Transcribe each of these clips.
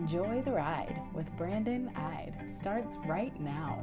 Enjoy the Ride with Brandon Ide starts right now.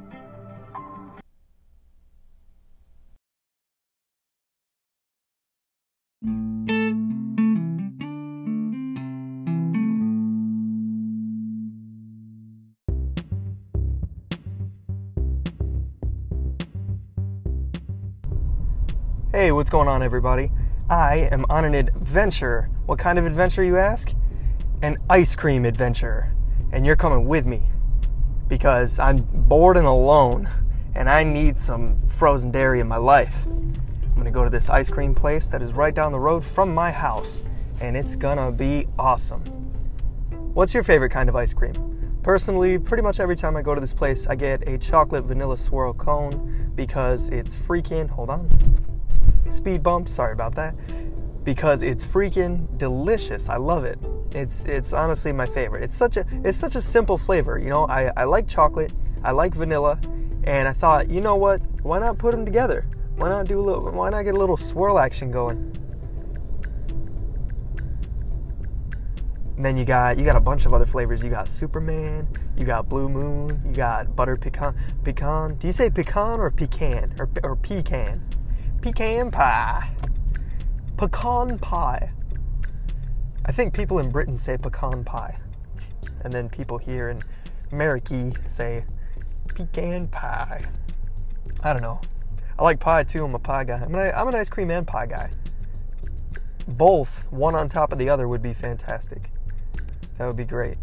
Hey, what's going on, everybody? I am on an adventure. What kind of adventure, you ask? An ice cream adventure. And you're coming with me because I'm bored and alone and I need some frozen dairy in my life. I'm gonna go to this ice cream place that is right down the road from my house, and it's gonna be awesome. What's your favorite kind of ice cream? Personally, pretty much every time I go to this place, I get a chocolate vanilla swirl cone because it's freaking, hold on, speed bump, sorry about that, because it's freaking delicious. I love it. It's honestly my favorite. It's such a simple flavor. You know, I like chocolate, I like vanilla, and I thought, you know what? Why not put them together? Why not get a little swirl action going? And then you got a bunch of other flavors. You got Superman, you got Blue Moon, you got butter pecan. Do you say pecan or pecan or pecan? Pecan pie. Pecan pie. I think people in Britain say pecan pie. And then people here in America say pecan pie. I don't know. I like pie too. I'm a pie guy. I'm an ice cream and pie guy. Both, one on top of the other, would be fantastic. That would be great.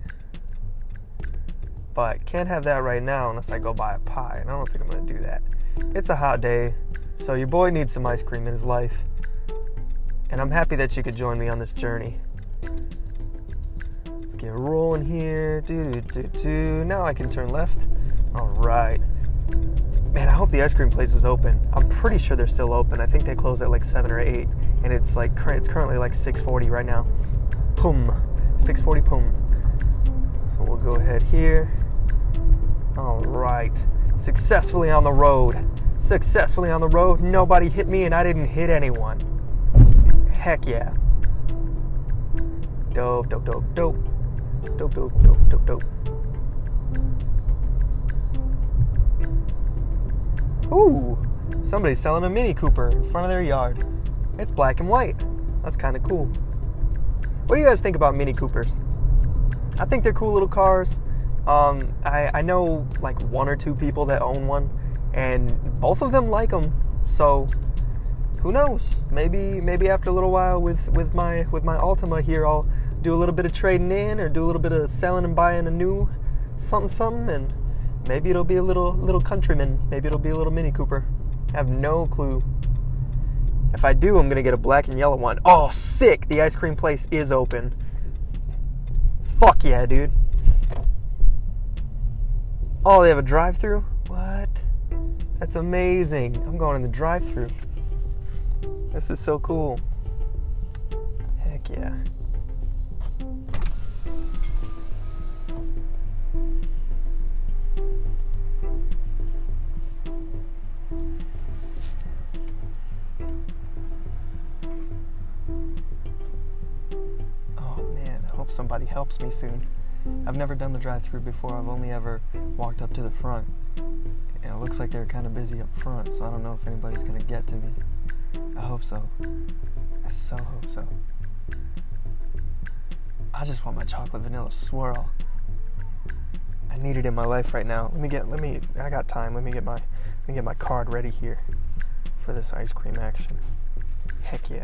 But can't have that right now unless I go buy a pie. And I don't think I'm going to do that. It's a hot day, so your boy needs some ice cream in his life. And I'm happy that you could join me on this journey. Let's get rolling here. Now I can turn left. All right. Man, I hope the ice cream place is open. I'm pretty sure they're still open. I think they close at like 7 or 8. And it's currently like 6:40 right now. Boom. 6:40, boom. So we'll go ahead here. All right. Successfully on the road. Successfully on the road. Nobody hit me and I didn't hit anyone. Heck yeah. Dope, dope, dope, dope. Dope, dope, dope, dope, dope. Ooh, somebody's selling a Mini Cooper in front of their yard. It's black and white. That's kind of cool. What do you guys think about Mini Coopers? I think they're cool little cars. I know like 1 or 2 people that own one, and both of them like them. So who knows? Maybe after a little while with my Altima here, I'll do a little bit of trading in or do a little bit of selling and buying a new something, and maybe it'll be a little Countryman. Maybe it'll be a little Mini Cooper. I have no clue. If I do, I'm gonna get a black and yellow one. Oh, sick! The ice cream place is open. Fuck yeah, dude. Oh, they have a drive-thru? What? That's amazing. I'm going in the drive-thru. This is so cool. Heck yeah. Oh man, I hope somebody helps me soon. I've never done the drive-thru before. I've only ever walked up to the front. And it looks like they're kind of busy up front, so I don't know if anybody's gonna get to me. I hope so. I so hope so. I just want my chocolate vanilla swirl. I need it in my life right now. I got time. Let me get my card ready here for this ice cream action. Heck yeah.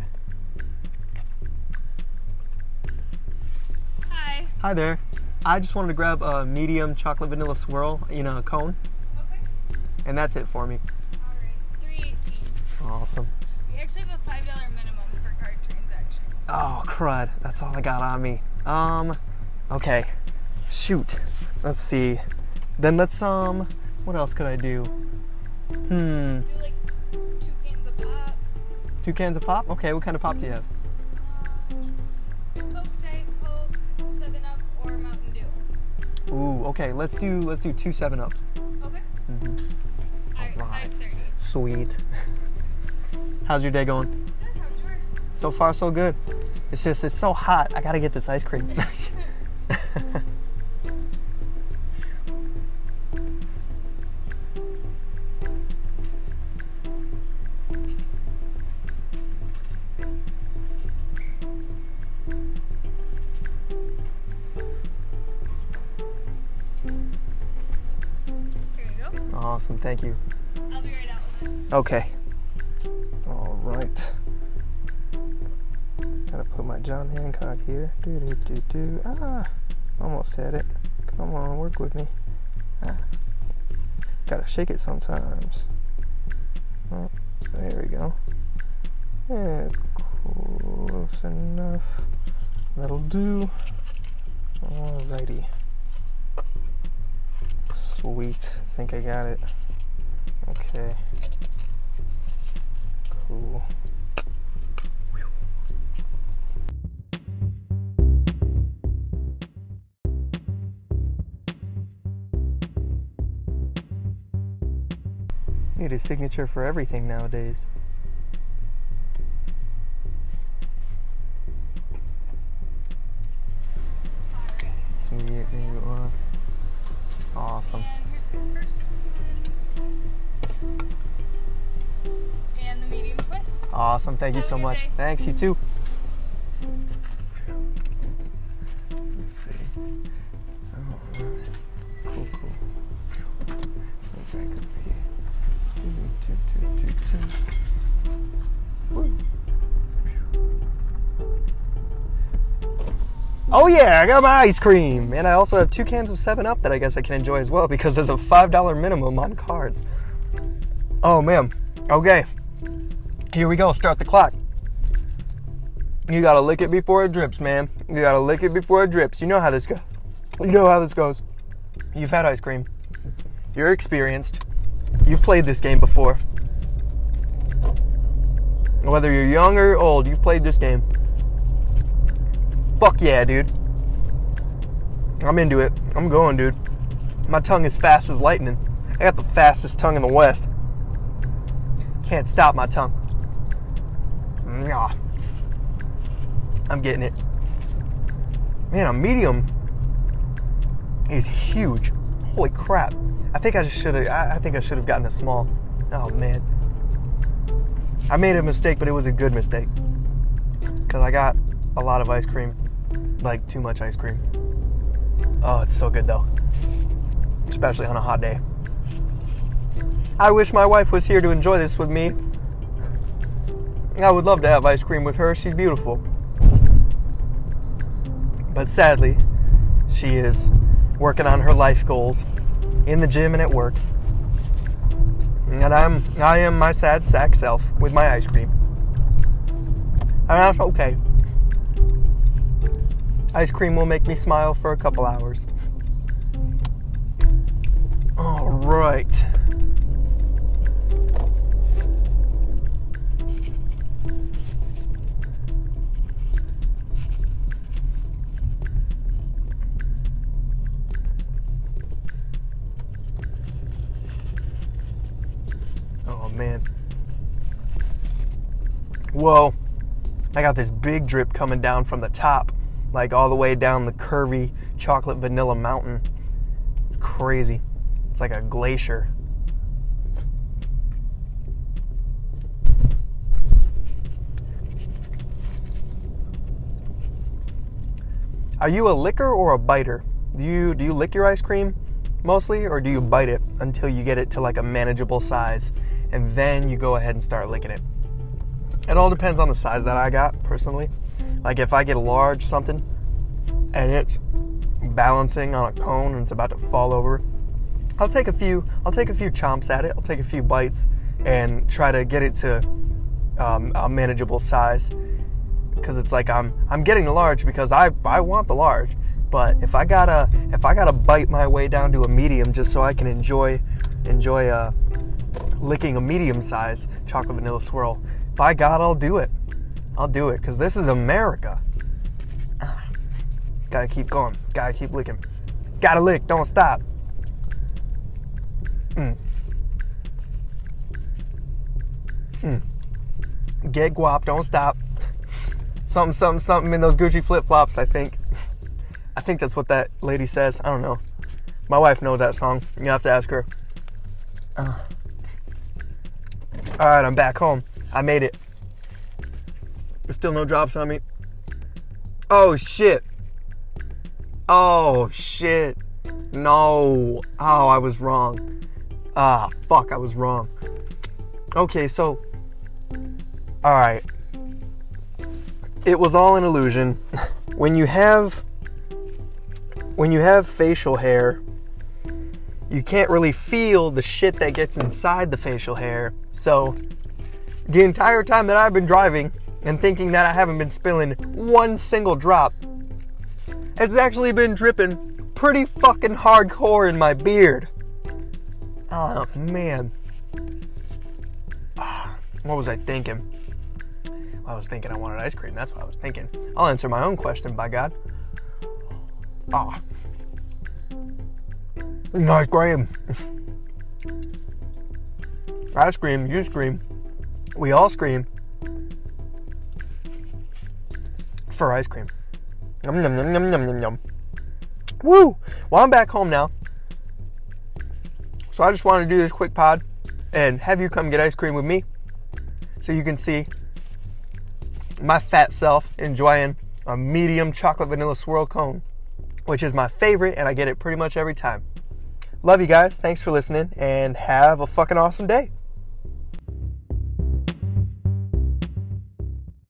Hi. Hi there. I just wanted to grab a medium chocolate vanilla swirl in a cone. Okay. And that's it for me. Alright, $3.18. Awesome. We actually have a $5 minimum for card transactions. Oh, crud. That's all I got on me. Okay. Shoot. Let's see. Then let's, what else could I do? Do like 2 cans of pop. 2 cans of pop? Okay, what kind of pop do you have? Coke, Diet Coke, 7-Up, or Mountain Dew. Ooh, okay. Let's do 2 7-Ups. Okay. Mm-hmm. Alright, $5.30. Sweet. How's your day going? Good, how's yours? So far, so good. It's so hot. I gotta get this ice cream. Here you go. Awesome, thank you. I'll be right out with it. Okay. All right. Gotta put my John Hancock here. Almost had it. Come on, work with me. Gotta shake it sometimes. Oh, there we go. Yeah, close enough. That'll do. Alrighty. Sweet. I think I got it. Okay. Cool. Need a signature for everything nowadays. Sweet, there you are. Awesome. And here's the first one. And the medium twist. Awesome, thank you Have a so good much. day. Thanks, you too. Let's see. Oh, cool, cool. Look back up here. Woo. Oh yeah, I got my ice cream! And I also have 2 cans of 7-Up that I guess I can enjoy as well because there's a $5 minimum on cards. Oh man. Okay. Here we go, start the clock. You gotta lick it before it drips, man. You gotta lick it before it drips. You know how this goes. You know how this goes. You've had ice cream. You're experienced. You've played this game before. Whether you're young or old, you've played this game. Fuck yeah, dude. I'm into it. I'm going, dude. My tongue is fast as lightning. I got the fastest tongue in the West. Can't stop my tongue. I'm getting it. Man, a medium is huge. Holy crap. I think I should have gotten a small. Oh man. I made a mistake, but it was a good mistake. Because I got a lot of ice cream. Like too much ice cream. Oh, it's so good though. Especially on a hot day. I wish my wife was here to enjoy this with me. I would love to have ice cream with her. She's beautiful. But sadly, she is working on her life goals in the gym and at work. And I am my sad sack self with my ice cream. And that's okay. Ice cream will make me smile for a couple hours. All right. Oh man. Whoa. I got this big drip coming down from the top, like all the way down the curvy chocolate vanilla mountain. It's crazy. It's like a glacier. Are you a licker or a biter? Do you lick your ice cream mostly, or do you bite it until you get it to like a manageable size and then you go ahead and start licking it? It all depends on the size that I got personally. Like if I get a large something and it's balancing on a cone and it's about to fall over, I'll take a few chomps at it. I'll take a few bites and try to get it to a manageable size. Because it's like I'm getting the large because I want the large. But if I gotta bite my way down to a medium just so I can enjoy licking a medium size chocolate vanilla swirl, by God, I'll do it. I'll do it because this is America. Gotta keep going. Gotta keep licking. Gotta lick. Don't stop. Get guap. Don't stop. Something in those Gucci flip-flops, I think. I think that's what that lady says. I don't know. My wife knows that song. You have to ask her. Alright, I'm back home. I made it. There's still no drops on me. Oh, shit. Oh, shit. No. Oh, I was wrong. Fuck, I was wrong. Okay, so... Alright. It was all an illusion. When you have facial hair, you can't really feel the shit that gets inside the facial hair. So, the entire time that I've been driving and thinking that I haven't been spilling one single drop, it's actually been dripping pretty fucking hardcore in my beard. Oh, man. What was I thinking? I was thinking I wanted ice cream. That's what I was thinking. I'll answer my own question, by God. Ice cream. I scream, you scream. We all scream for ice cream. Yum, yum, yum, yum, yum, yum, yum. Woo! Well, I'm back home now. So I just wanted to do this quick pod and have you come get ice cream with me so you can see my fat self enjoying a medium chocolate vanilla swirl cone, which is my favorite, and I get it pretty much every time. Love you guys. Thanks for listening, and have a fucking awesome day.